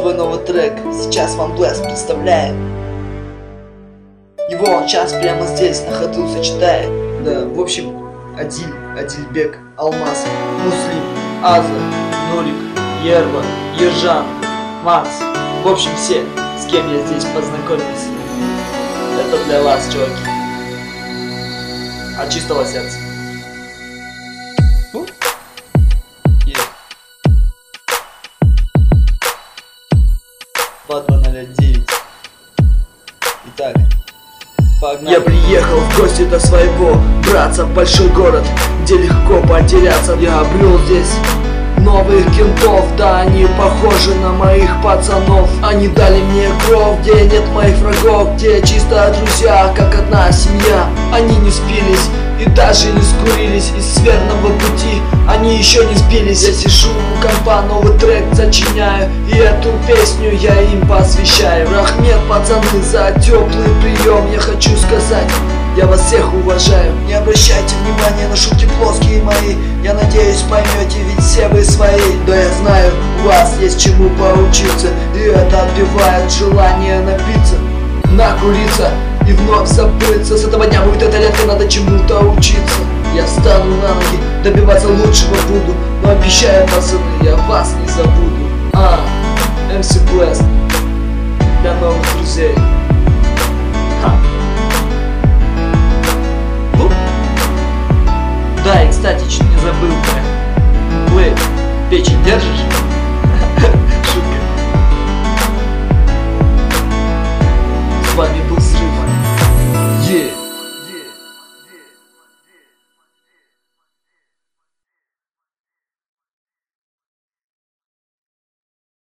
свой новый трек сейчас вам Blast представляет. Его он сейчас прямо здесь на ходу зачитает. Да, в общем, Адильбек, Алмаз, Муслим, Аза, Нурик, Ерба, Ержан, Макс. В общем, все, с кем я здесь познакомился. Это для вас, чуваки. От чистого сердца. 2209. Итак, погнали. Я приехал в гости до своего братца в большой город, где легко потеряться. Я обрел здесь новых кентов, да они похожи на моих пацанов. Они дали мне кровь, где нет моих врагов, где чисто друзья, как одна семья. Они не спились и даже не скурились из верного пути, они еще не сбились. Я сижу у компа, новый трек сочиняю, и эту песню я им посвящаю. Рахмет, пацаны, за теплый прием. Я хочу сказать, я вас всех уважаю. Не обращайте внимания на шутки плоские мои, я надеюсь поймете, ведь все вы свои. Да я знаю, у вас есть чему поучиться, и это отбивает желание напиться, накуриться и вновь забыться. С этого дня будет эта летка, надо чему-то учиться. Я встану на ноги, добиваться лучшего буду, но обещаю, пацаны, я вас не забуду.